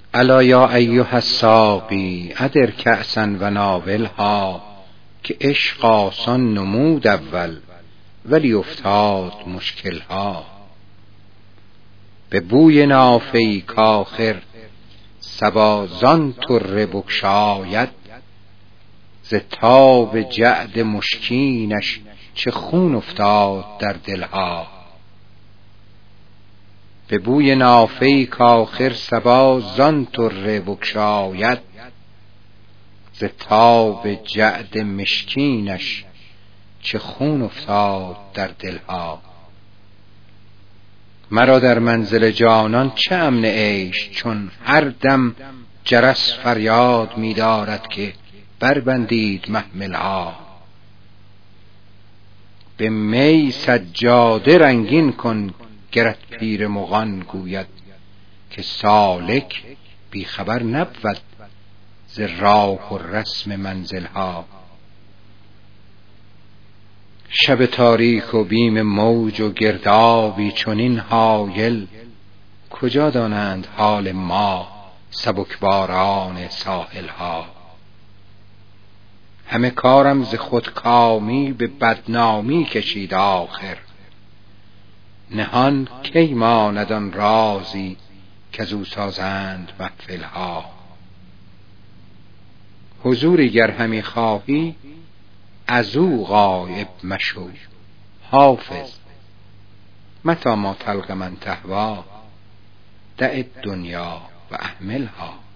الا یا ایها الساقی ادر کأسا و ناولها، که عشق آسان نمود اول ولی افتاد مشکلها. به بوی نافه ای کآخر صبا زان طره بگشاید، ز تاب جعد مشکینش چه خون افتاد در دلها. به بوی نافه ای کآخر صبا زان طره بگشاید، ز تاب جعد مشکینش چه خون افتاد در دلها. مرا در منزل جانان چه امن عیش، چون هر دم جرس فریاد می دارد که بربندید محملها. به می سجاده رنگین کن گرت پیر مغان گوید، که سالک بی خبر نبود ز راه و رسم منزلها. شب تاریک و بیم موج و گردابی چنین هایل، کجا دانند حال ما سبکباران ساحلها. همه کارم ز خودکامی به بدنامی کشید آخر، نهان کی ماند آن رازی کزو سازند محفلها. حضوری گر همی خواهی ازو غایب مشو، حافظ متى ما تلق من تهوی دع الدنیا و اهملها.